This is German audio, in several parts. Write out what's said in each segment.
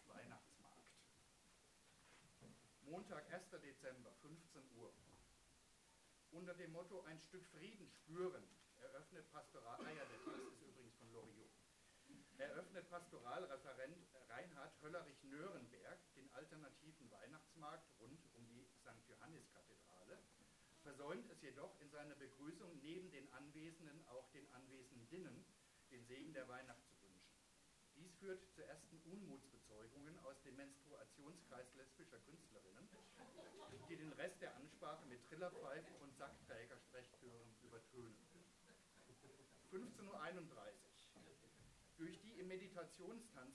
Weihnachtsmarkt. Montag, 1. Dezember, 15 Uhr. Unter dem Motto Ein Stück Frieden spüren eröffnet der Text ist übrigens von Loriot, eröffnet Pastoralreferent Reinhard Höllerich-Nörenberg den alternativen Weihnachtsmarkt rund um die St. Johannis-Kathedrale, versäumt es jedoch in seiner Begrüßung neben den Anwesenden auch den Anwesenden den Segen der Weihnacht zu wünschen. Dies führt zu ersten Unmutsbezeugungen aus dem Menstruationskreis lesbischer Künstlerinnen, die den Rest der Ansprache mit Trillerpfeifen und Sackträgersprechchören übertönen. 15:31 Uhr. Durch die im Meditationstanz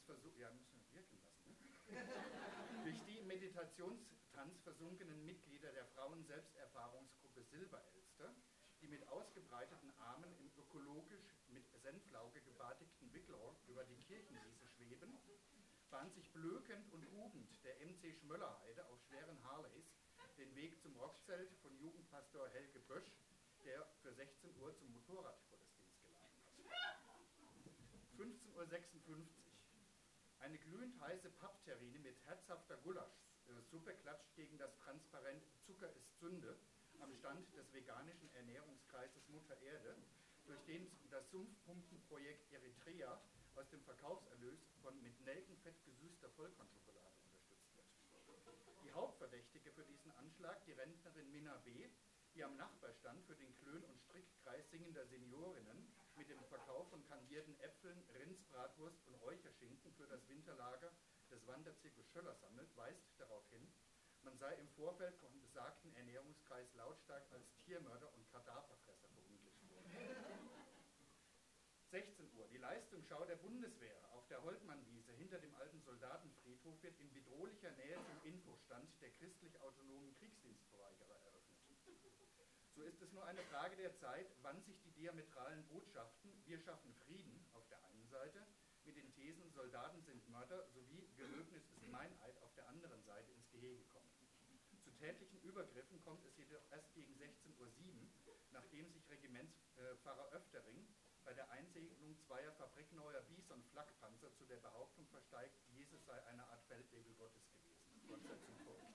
versunkenen Mitglieder der Frauen-Selbsterfahrungsgruppe Silberelster, die mit ausgebreiteten Armen im ökologisch mit Senflauge gebadigten Wickelrock über die Kirchenwiese schweben, bahnt sich blökend und hubend der MC Schmöllerheide auf schweren Harleys den Weg zum Rockzelt von Jugendpastor Helge Bösch, der für 16 Uhr zum Motorradgottesdienst geladen hat. 15:56 Uhr. Eine glühend heiße Pappterrine mit herzhafter Gulaschsuppe klatscht gegen das Transparent Zucker ist Sünde am Stand des veganischen Ernährungskreises Mutter Erde, durch den das Sumpfpumpenprojekt Eritrea aus dem Verkaufserlös von mit Nelkenfett gesüßter Vollkornschokolade unterstützt wird. Die Hauptverdächtige für diesen Anschlag, die Rentnerin Minna B., die am Nachbarstand für den Klön- und Strickkreis singender Seniorinnen mit dem Verkauf von kandierten Äpfeln, Rindsbratwurst und Räucherschinken für das Winterlager des Wanderzirkus Schöller sammelt, weist darauf hin, man sei im Vorfeld vom besagten Ernährungskreis lautstark als Tiermörder und Kadaverfresser verunglimpft worden. 16 Uhr. Die Leistungsschau der Bundeswehr auf der Holtmannwiese hinter dem alten Soldatenfriedhof wird in bedrohlicher Nähe zum Infostand der christlich-autonomen Kriegsdienstverweigerer eröffnet. So ist es nur eine Frage der Zeit, wann sich die diametralen Botschaften Wir schaffen Frieden auf der einen Seite mit den Thesen Soldaten sind Mörder sowie Gelöbnis ist Meineid auf der anderen Seite ins Gehege kommen. Zu tätlichen Übergriffen kommt es jedoch erst gegen 16:07 Uhr, nachdem sich Regimentspfarrer Oeftering bei der Einsegnung zweier fabrikneuer Bison-Flakpanzer zu der Behauptung versteigt, Jesus sei eine Art Feldwebel Gottes gewesen. Fortsetzung folgt.